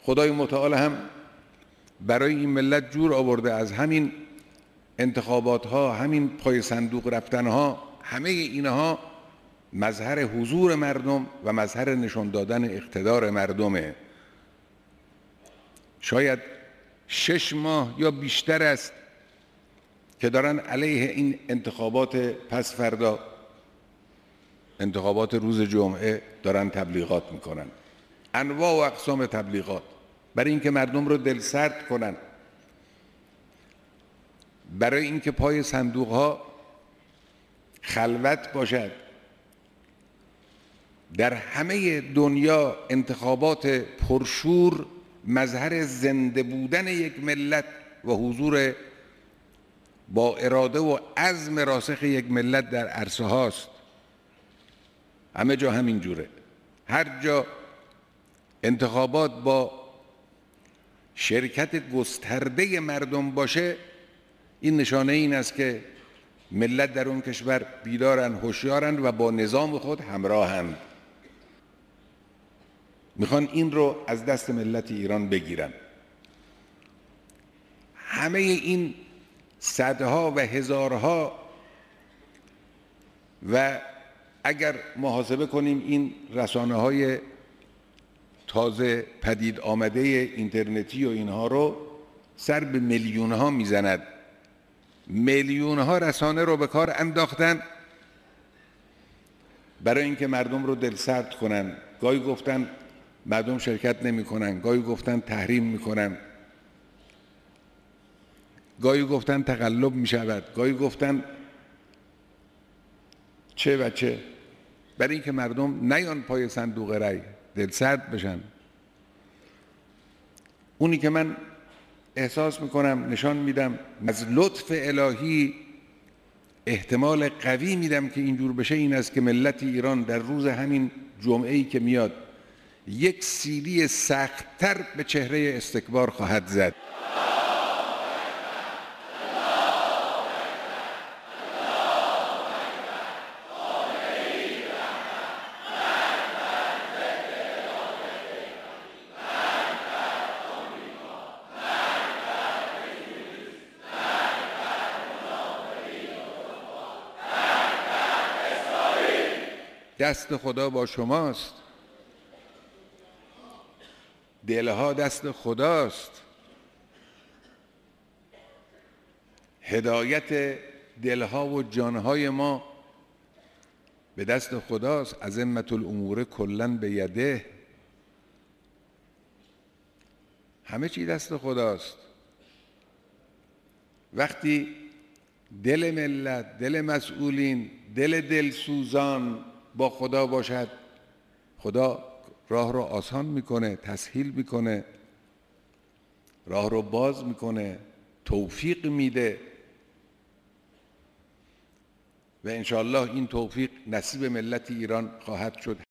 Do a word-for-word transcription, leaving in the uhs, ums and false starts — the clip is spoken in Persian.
خدای متعال هم برای این ملت جور آورده از همین انتخابات ها، همین پای صندوق رفتن ها، همه اینها مظهر حضور مردم و مظهر نشان دادن اقتدار مردمه. شاید شش ماه یا بیشتر است که دارن علیه این انتخابات پس فردا، انتخابات روز جمعه، دارن تبلیغات میکنن، انواع و اقسام تبلیغات، برای اینکه مردم رو دلسرد کنن، برای اینکه پای صندوق ها خلوت باشد. در همه دنیا انتخابات پرشور مظهر زنده بودن یک ملت و حضور با اراده و عزم راسخ یک ملت در عرصه هاست. همه جا همین جوره. هر جا انتخابات با شرکت گسترده مردم باشه، این نشانه این است که ملت در اون کشور بیدارن، هوشیارن و با نظام خود همراهند. میخوان این رو از دست ملت ایران بگیرن. همه این صدها و هزارها و اگر محاسبه کنیم این رسانه های تازه پدید آمده اینترنتی و اینها رو، سر به میلیون ها میزند. میلیون ها رسانه رو به کار انداختن برای اینکه مردم رو دلسرد کنن. گاهی گفتن مردم شرکت نمی کنن، گاهی گفتن تحریم می کنن، گاهی گفتن تقلب می شود، گاهی گفتن چه و چه، برای اینکه مردم نیان پای صندوق رای، دلسرد بشن. اونی که من احساس میکنم، نشان میدم از لطف الهی، احتمال قوی میدم که اینجور بشه، این است که ملت ایران در روز همین جمعه‌ای که میاد یک سیلی سخت‌تر به چهره استکبار خواهد زد. دست خدا با شماست، دلها دست خداست، هدایت دلها و جانهای ما به دست خداست. عظمت الامور کلا به یده، همه چی دست خداست. وقتی دل ملت، دل مسئولین، دل دلسوزان با خدا باشد، خدا راه رو آسان میکنه، تسهیل میکنه، راه رو باز میکنه، توفیق میده و انشاءالله این توفیق نصیب ملت ایران خواهد شد.